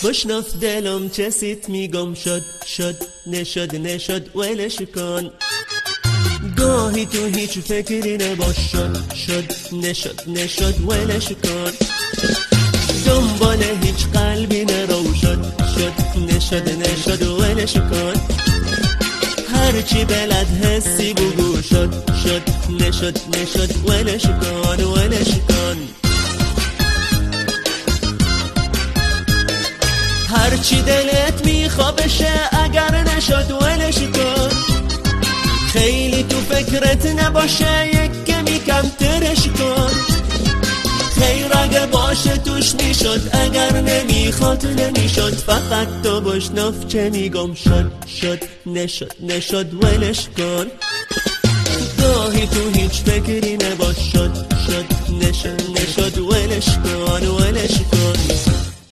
بشنف دلم چه سیت میگم شد نشد ولش کن. گاهی تو هیچ فکری نباش شد نشد ولش کن. دنبال هیچ قلبی نرو شد نشد ولش کن. هرچی بلد حسی بگو شد نشد ولش کن. هرچی دلت میخواد بشه اگر نشد ولش کن. خیلی تو فکرت نباشه یک کمی کم ترش کن. خیر اگه باشه توش میشد اگر نمیخواد نمیشد. فقط تو بشنف چه میگم شد نشد ولش کن. گاهی تو هیچ فکری نباش شد نشد ولش کن.